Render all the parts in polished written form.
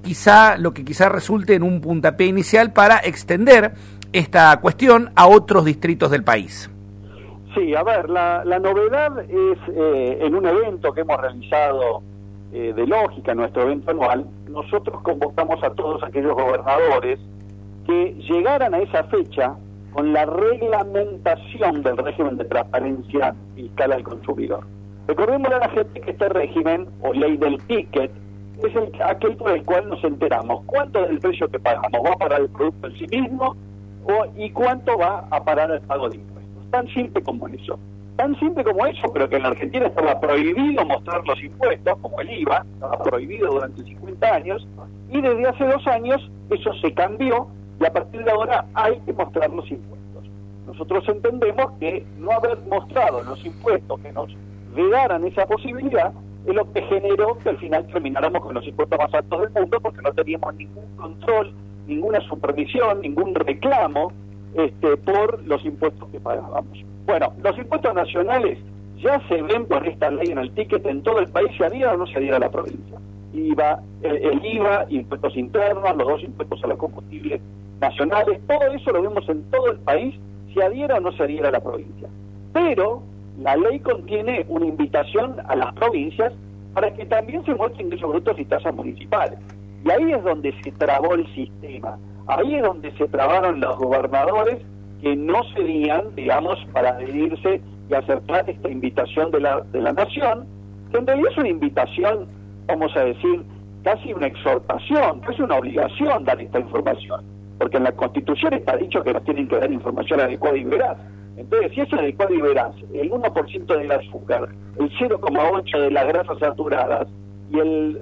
lo que quizá resulte en un puntapié inicial para extender esta cuestión a otros distritos del país. Sí, a ver, la novedad es en un evento que hemos realizado de lógica, nuestro evento anual, nosotros convocamos a todos aquellos gobernadores que llegaran a esa fecha con la reglamentación del régimen de transparencia fiscal al consumidor. Recordemos a la gente que este régimen, o ley del ticket, es aquel por el cual nos enteramos cuánto del precio que pagamos va a parar el producto en sí mismo y cuánto va a parar el pago de impuestos. Tan simple como eso. Tan simple como eso, pero que en la Argentina estaba prohibido mostrar los impuestos, como el IVA, estaba prohibido durante 50 años, y desde hace 2 años eso se cambió, y a partir de ahora hay que mostrar los impuestos. Nosotros entendemos que no haber mostrado los impuestos que nos vedaran esa posibilidad es lo que generó que al final termináramos con los impuestos más altos del mundo, porque no teníamos ningún control, ninguna supervisión, ningún reclamo por los impuestos que pagábamos. Bueno, los impuestos nacionales ya se ven por esta ley en el ticket en todo el país, se adhiera o no se adhiera a la provincia. El IVA, impuestos internos, los 2 impuestos a los combustibles nacionales, todo eso lo vemos en todo el país, se adhiera o no se adhiera a la provincia. Pero la ley contiene una invitación a las provincias para que también se muestren ingresos brutos y tasas municipales. Y ahí es donde se trabó el sistema. Ahí es donde se trabaron los gobernadores que no cedían, digamos, para adherirse y aceptar esta invitación de la nación, que en realidad es una invitación, vamos a decir, casi una exhortación, casi una obligación dar esta información, porque en la Constitución está dicho que nos tienen que dar información adecuada y veraz. Entonces, si es adecuado y veraz, el 1% del azúcar, el 0,8% de las grasas saturadas y el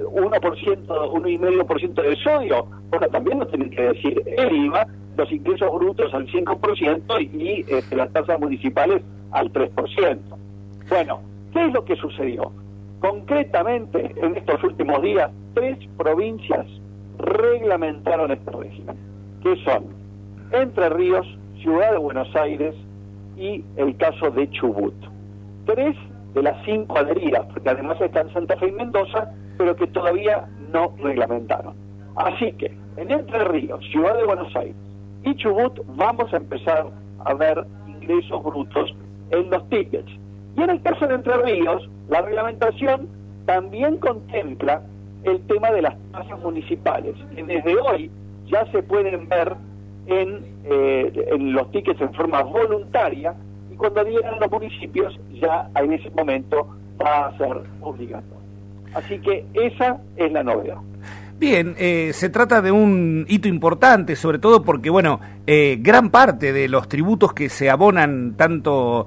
1,5% del sodio, bueno, también nos tienen que decir el IVA, los ingresos brutos al 5% y las tasas municipales al 3%. Bueno, ¿qué es lo que sucedió? Concretamente, en estos últimos días, 3 provincias reglamentaron este régimen, que son Entre Ríos, Ciudad de Buenos Aires y el caso de Chubut. 3 de las 5 adheridas, porque además están Santa Fe y Mendoza, pero que todavía no reglamentaron. Así que, en Entre Ríos, Ciudad de Buenos Aires y Chubut, vamos a empezar a ver ingresos brutos en los tickets. Y en el caso de Entre Ríos, la reglamentación también contempla el tema de las tasas municipales, que desde hoy ya se pueden ver en los tickets en forma voluntaria, y cuando adhieran los municipios ya en ese momento va a ser obligatorio. Así que esa es la novedad. Bien, se trata de un hito importante, sobre todo porque, bueno, gran parte de los tributos que se abonan tanto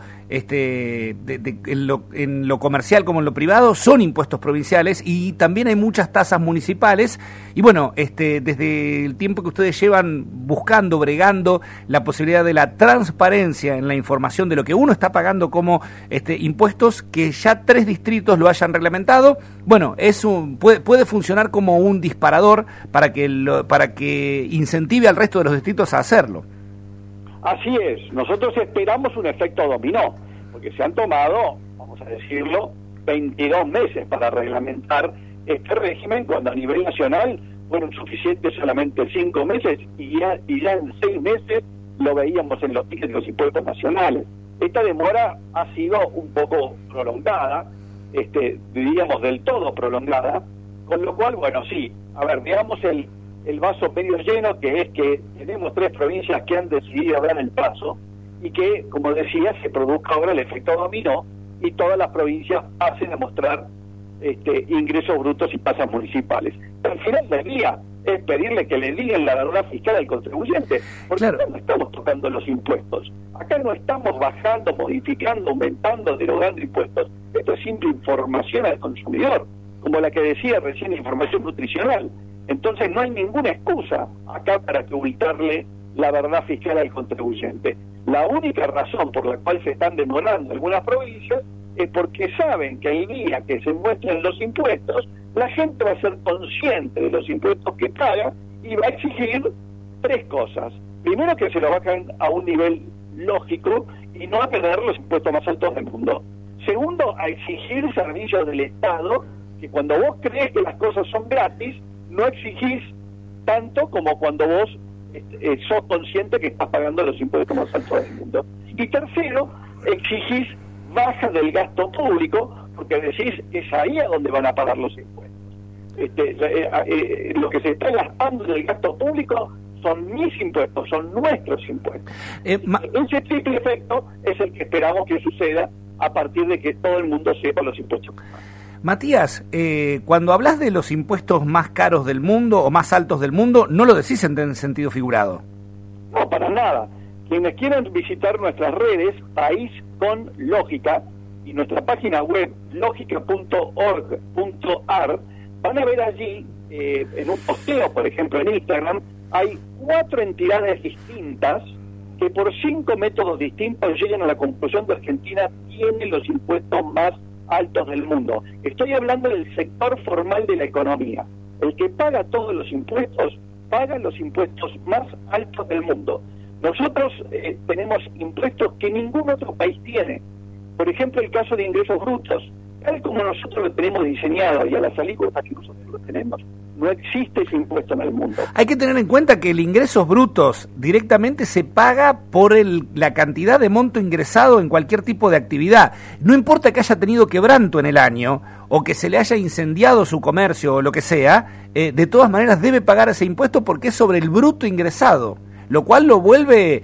en lo comercial como en lo privado son impuestos provinciales, y también hay muchas tasas municipales. Y bueno, desde el tiempo que ustedes llevan buscando, bregando la posibilidad de la transparencia en la información de lo que uno está pagando como impuestos, que ya 3 distritos lo hayan reglamentado, bueno, puede funcionar como un disparador para que incentive al resto de los distritos a hacerlo. Así es, nosotros esperamos un efecto dominó, porque se han tomado, vamos a decirlo, 22 meses para reglamentar este régimen, cuando a nivel nacional fueron suficientes solamente 5 meses, y ya en 6 meses lo veíamos en los tickets de los impuestos nacionales. Esta demora ha sido un poco prolongada, diríamos del todo prolongada, con lo cual, bueno, sí, a ver, veamos el vaso medio lleno, que es que tenemos 3 provincias que han decidido dar el paso, y que, como decía, se produzca ahora el efecto dominó y todas las provincias pasen a mostrar ingresos brutos y tasas municipales. Al final del día es pedirle que le digan la verdad fiscal al contribuyente, porque claro, acá no estamos tocando los impuestos, acá no estamos bajando, modificando, aumentando, derogando impuestos. Esto es simple información al consumidor, como la que decía recién, información nutricional. Entonces no hay ninguna excusa acá para que ubicarle la verdad fiscal al contribuyente. La única razón por la cual se están demorando algunas provincias es porque saben que el día que se muestren los impuestos, la gente va a ser consciente de los impuestos que paga y va a exigir 3 cosas. Primero, que se lo bajen a un nivel lógico y no a tener los impuestos más altos del mundo. Segundo, a exigir servicios del Estado, que cuando vos crees que las cosas son gratis, no exigís tanto como cuando vos sos consciente que estás pagando los impuestos más altos del mundo. Y tercero, exigís baja del gasto público, porque decís, es ahí a donde van a pagar los impuestos. Lo que se está gastando en el gasto público son mis impuestos, son nuestros impuestos. Ese triple efecto es el que esperamos que suceda a partir de que todo el mundo sepa los impuestos. Matías, cuando hablas de los impuestos más caros del mundo o más altos del mundo, no lo decís en sentido figurado. No, para nada. Quienes quieran visitar nuestras redes, País con Lógica, y nuestra página web, logica.org.ar, van a ver allí, en un posteo, por ejemplo, en Instagram, hay 4 entidades distintas que por 5 métodos distintos llegan a la conclusión de que Argentina tiene los impuestos más altos del mundo. Estoy hablando del sector formal de la economía. El que paga todos los impuestos, paga los impuestos más altos del mundo. Nosotros tenemos impuestos que ningún otro país tiene. Por ejemplo, el caso de ingresos brutos. Tal como nosotros lo tenemos diseñado y a las alícuotas que nosotros lo tenemos, no existe ese impuesto en el mundo. Hay que tener en cuenta que el ingresos brutos directamente se paga por la cantidad de monto ingresado en cualquier tipo de actividad. No importa que haya tenido quebranto en el año o que se le haya incendiado su comercio o lo que sea, de todas maneras debe pagar ese impuesto porque es sobre el bruto ingresado, lo cual lo vuelve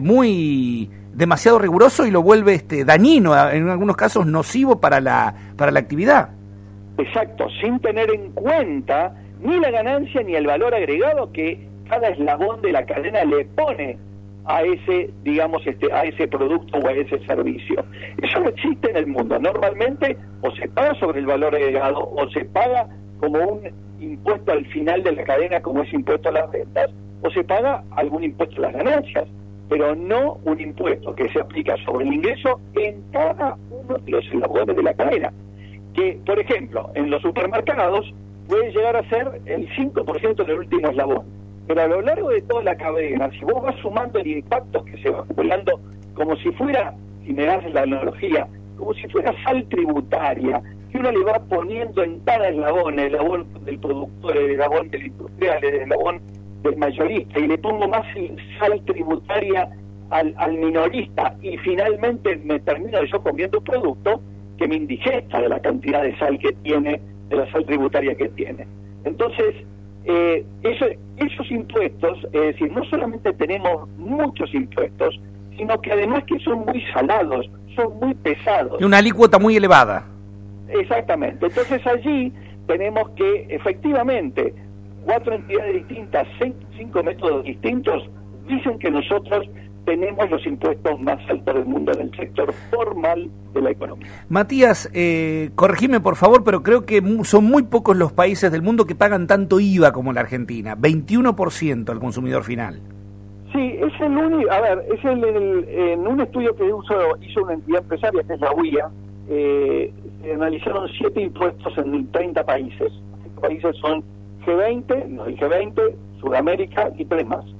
demasiado riguroso y lo vuelve dañino, en algunos casos nocivo para la actividad. Exacto, sin tener en cuenta ni la ganancia ni el valor agregado que cada eslabón de la cadena le pone a ese, digamos, a ese producto o a ese servicio. Eso no existe en el mundo. Normalmente o se paga sobre el valor agregado o se paga como un impuesto al final de la cadena, como es impuesto a las ventas, o se paga algún impuesto a las ganancias, pero no un impuesto que se aplica sobre el ingreso en cada uno de los eslabones de la cadena. Que, por ejemplo, en los supermercados puede llegar a ser el 5% del último eslabón, pero a lo largo de toda la cadena, si vos vas sumando el impacto que se va acumulando, como si fuera, si me das la analogía, como si fuera sal tributaria, que uno le va poniendo en cada eslabón, el eslabón del productor, el eslabón del industrial, el eslabón del mayorista, y le pongo más sal tributaria al minorista, y finalmente me termino yo comiendo un producto que me indigesta de la cantidad de sal que tiene, de la sal tributaria que tiene. Entonces, esos impuestos, es decir, no solamente tenemos muchos impuestos, sino que además que son muy salados, son muy pesados. Y una alícuota muy elevada. Exactamente. Entonces allí tenemos que, efectivamente, 4 entidades distintas, 5 métodos distintos, dicen que nosotros tenemos los impuestos más altos del mundo en el sector formal de la economía. Matías, corregime por favor, pero creo que son muy pocos los países del mundo que pagan tanto IVA como la Argentina, 21% al consumidor final. Sí, es el único, a ver, es en un estudio que hizo una entidad empresaria, que es la UIA, se analizaron 7 impuestos en 30 países. Estos países son G20, el G20, Sudamérica y 3 más.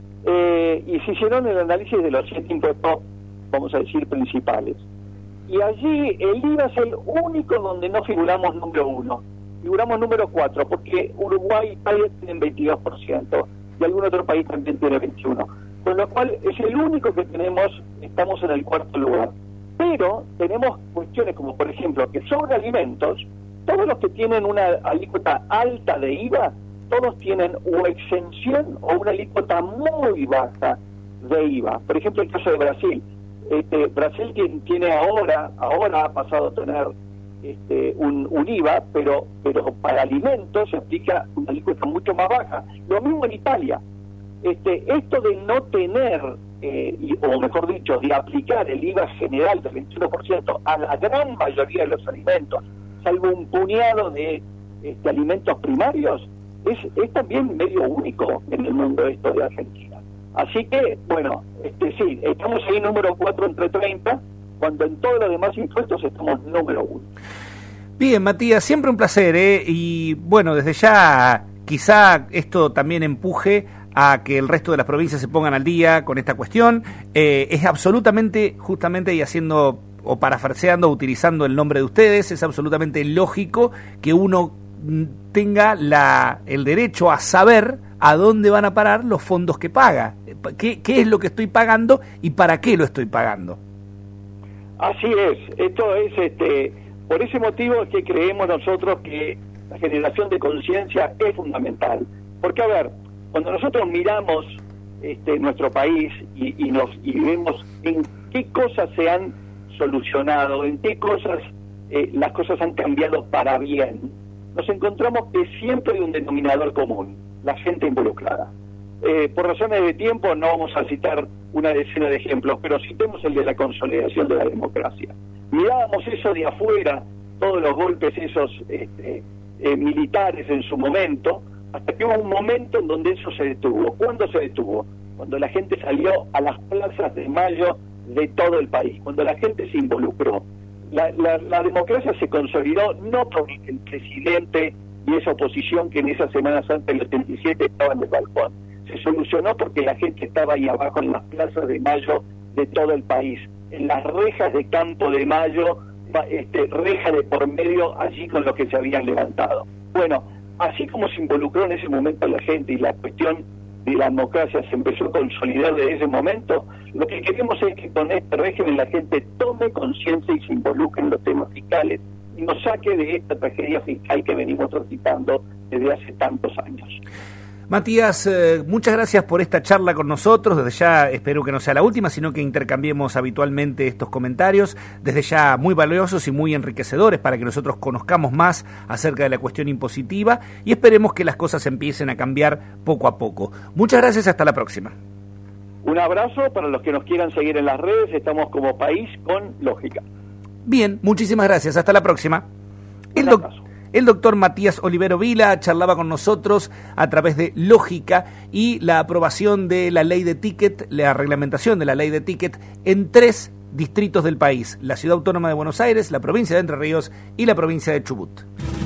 Y se hicieron el análisis de los 7 impuestos, vamos a decir, principales. Y allí el IVA es el único donde no figuramos número 1. Figuramos número 4, porque Uruguay y Italia tienen 22%, y algún otro país también tiene 21%. Con lo cual es el único que estamos en el 4º lugar. Pero tenemos cuestiones como, por ejemplo, que sobre alimentos, todos los que tienen una alícuota alta de IVA, todos tienen o exención o una alícuota muy baja de IVA. Por ejemplo, el caso de Brasil. Brasil tiene ahora ha pasado a tener un IVA, pero para alimentos se aplica una alícuota mucho más baja. Lo mismo en Italia. Esto de no tener, o mejor dicho, de aplicar el IVA general del 21% a la gran mayoría de los alimentos, salvo un puñado de alimentos primarios, es también medio único en el mundo esto de Argentina. Así que, bueno, sí, estamos ahí número 4 entre 30, cuando en todos los demás impuestos estamos número 1. Bien, Matías, siempre un placer, y bueno, desde ya quizá esto también empuje a que el resto de las provincias se pongan al día con esta cuestión. Es absolutamente, justamente, y haciendo o parafraseando, utilizando el nombre de ustedes, es absolutamente lógico que uno tenga el derecho a saber a dónde van a parar los fondos que paga. ¿Qué es lo que estoy pagando y para qué lo estoy pagando? Así es. Esto es, por ese motivo es que creemos nosotros que la generación de conciencia es fundamental. Porque, a ver, cuando nosotros miramos nuestro país y vemos en qué cosas se han solucionado, en qué cosas las cosas han cambiado para bien, nos encontramos que siempre hay un denominador común: la gente involucrada. Por razones de tiempo no vamos a citar una decena de ejemplos, pero citemos el de la consolidación de la democracia. Mirábamos eso de afuera, todos los golpes esos militares en su momento, hasta que hubo un momento en donde eso se detuvo. ¿Cuándo se detuvo? Cuando la gente salió a las plazas de Mayo de todo el país, cuando la gente se involucró. La democracia se consolidó no por el presidente y esa oposición que en esa Semana Santa del 87 estaba en el balcón. Se solucionó porque la gente estaba ahí abajo en las plazas de Mayo de todo el país, en las rejas de Campo de Mayo, reja de por medio allí con los que se habían levantado. Bueno, así como se involucró en ese momento la gente y la cuestión de la democracia se empezó a consolidar desde ese momento, lo que queremos es que con este régimen la gente tome conciencia y se involucre en los temas fiscales y nos saque de esta tragedia fiscal que venimos transitando desde hace tantos años. Matías, muchas gracias por esta charla con nosotros. Desde ya espero que no sea la última, sino que intercambiemos habitualmente estos comentarios, desde ya muy valiosos y muy enriquecedores para que nosotros conozcamos más acerca de la cuestión impositiva y esperemos que las cosas empiecen a cambiar poco a poco. Muchas gracias, hasta la próxima. Un abrazo para los que nos quieran seguir en las redes, estamos como País con Lógica. Bien, muchísimas gracias, hasta la próxima. El doctor Matías Olivero Vila charlaba con nosotros a través de Lógica y la aprobación de la ley de ticket, la reglamentación de la ley de ticket en 3 distritos del país: la Ciudad Autónoma de Buenos Aires, la provincia de Entre Ríos y la provincia de Chubut.